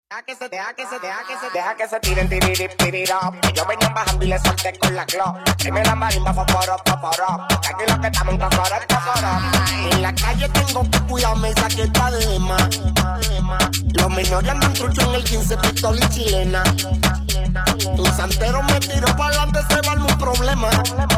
Deja que se tiren, tirirap. Yo venía bajando y le solté con la glock. Dime la marimba, foforo. Que aquí lo que estamos en coforo. En la calle tengo que cuidarme, saqueta de más. Los menores andan truchos en el 15, pistola y chilena. Un santero me tiró para adelante, se va un problema.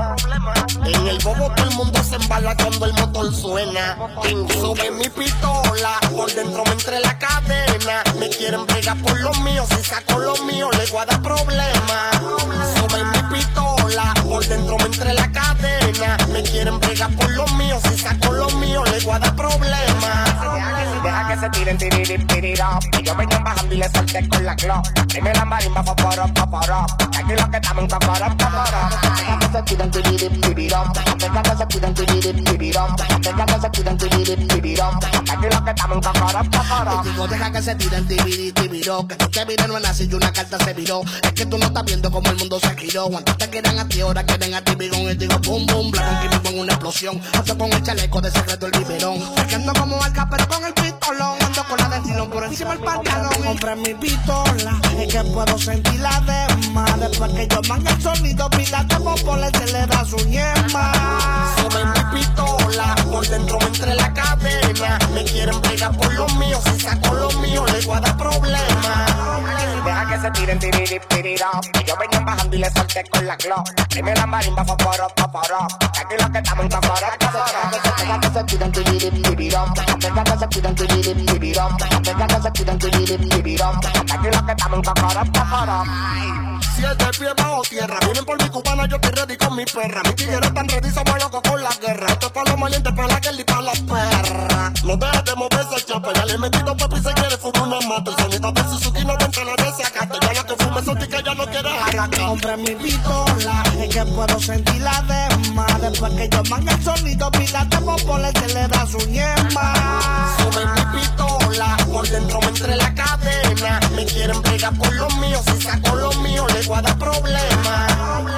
En el bobo todo el mundo se embala cuando el motor suena. Sube mi pistola, por dentro me entre la cadena. Me quieren pegar por los míos, si saco los míos les voy a dar problemas. Sube mi pistola, por dentro me entre la cadena. Me quieren pegar por los míos, si saco los míos les voy a dar problemas. Deja que se tiren, tirirap. Yo venía bajando y le solté con la glock. Dime la marimba, foforo. Que aquí lo que estamos en coforo. Deja que se tiren, tirirap. Deja que se tiren, tirirap. Deja que se tiren, tirirap. Que aquí lo que estamos en coforo. Digo, deja que se tiren, tiriró. Que tú te vires no es así y una carta se viró. Es que tú no estás viendo cómo el mundo se giró. Antes te quedan a ti, ahora quieren a ti, bigón. Y digo, boom, boom, blanco, y con una explosión. Ando con el chaleco de secreto el biberón. Es que ando como arca, pero con el pistolón. Ando con la del silón por encima del pantalón. Compré mi pistola, es que puedo sentir la demás. Después que yo manga el sonido, pila de popola y se le da su yema. Sube mi pistola, por dentro me entre la cadena. Me quieren pegar por los míos, si saco los míos les voy a dar problemas. Deja que se tiren, tirirap. Yo venía bajando y le solté con la glock. Dime la marimba, foforo. Que aquí lo que estamos en coforo. Deja que se tiren, tirirap. Deja que se tiren, tirirap. Deja que se tiren, tirirap. Que aquí lo que estamos en coforo. 7 pies bajo tierra, vienen por mi cubana, yo estoy ready con mi perra. Mis tigres están ready, somos locos con la guerra. Esto es para los malientes, para la guerra y para las perras. No dejes de moverse, chapa, ya le he metido papi y se quiere fumar una mata. El sonido de Suzuki no entra la desacate. Ya lo que fume son que ya no quiere arrancar. Compré mi pistola, es que puedo sentir la demás. Después que yo manga el sonido, pila de popola y se le da su yema. Sube mi pistola, por dentro me entre la cadena. Me quieren pegar por los míos, si saco los míos les voy a dar problemas.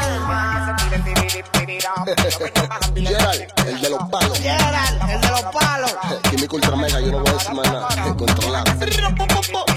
Gerald, el de los palos. Gerald, el de los palos. Químico Ultra Mega, yo no voy a decir más nada. Controlado.